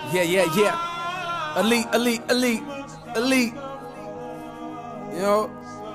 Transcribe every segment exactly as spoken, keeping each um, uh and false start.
Yeah, yeah, yeah. Elite, elite, elite, elite. You know?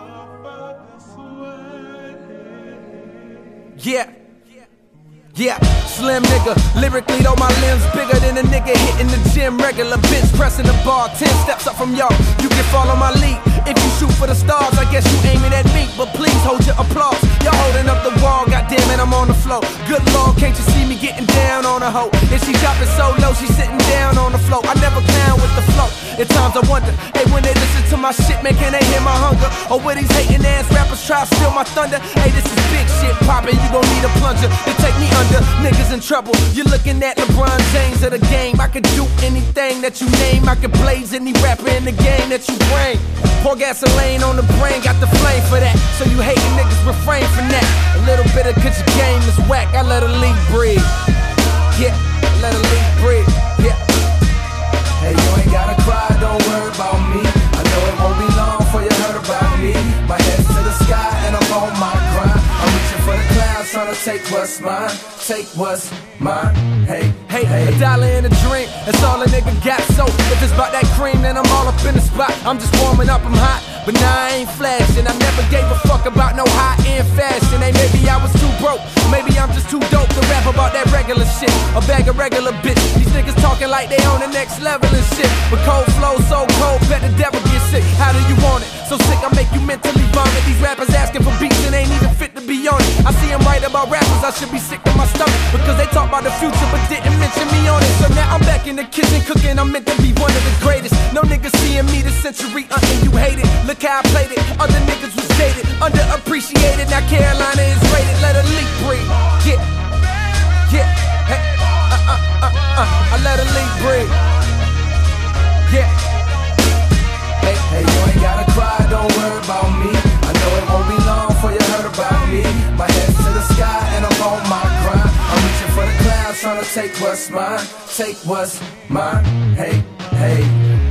Yeah. Yeah, slim nigga, lyrically though my limbs bigger than a nigga hitting the gym. Regular bitch pressing the bar, ten steps up from y'all. You can follow my lead. If you shoot for the stars, I guess you aiming at me. But please hold your applause. You're holding up the wall, goddamn it, I'm on the floor. Good Lord, can't you see me getting down on a hoe? And she dropping so low, she sitting down on the floor. I never clown with the flow. At times I wonder, hey, when they listen to my shit, man, can they hear my hunger? Or will these hating ass rappers try to steal my thunder? Hey, this is big shit poppin', you gon' need a plunger to take me under. Niggas in trouble, you're looking at LeBron James of the game. I could do anything that you name. I could blaze any rapper in the game that you bring. Pour gasoline on the brain, got the flame for that. So you hating niggas refrain from that. A little bit of cause your game is whack, I let a leak breathe. Yeah, I let a leak breathe. Yeah. Hey, you ain't gotta cry, don't worry about me. I know it won't be long before you heard about me. My head's to the sky and I'm on my grind. I'm reaching for the clouds, trying to take what's mine. Take what's mine. Hey, Hey, hey. a dollar and a drink, that's all a nigga got. So if it's about that cream, then I'm all up in the spot. I'm just warming up, I'm hot, but now I ain't flashing. I never gave a fuck about no high-end fashion. Hey, maybe I was too broke, maybe I'm just too dope to rap about that regular shit. A bag of regular bitch. These niggas talking like they on the next level and shit. But cold flow so cold, bet the devil get sick. How do you want it? So sick I make you mentally vomit. These rappers asking for beats and ain't even fit to be on it. I see them write about rappers, I should be sick to my stomach, because they talk about the future but didn't mention me on it. So now I'm back in the kitchen cooking, I'm meant to be one of the greatest. No niggas seeing me this century, uh, and you hate it. Look how I played it, other niggas was jaded, underappreciated, now Carolina is rated. Let a leak breathe, yeah, yeah, hey, uh, uh, uh, uh, I let a leak breathe, yeah. Hey, hey, you ain't gotta cry, don't worry about me. I know it won't be long before you heard about me. My head's to the sky and I'm on my grind. I'm reaching for the clouds, trying to take what's mine. Take what's mine. Hey, hey.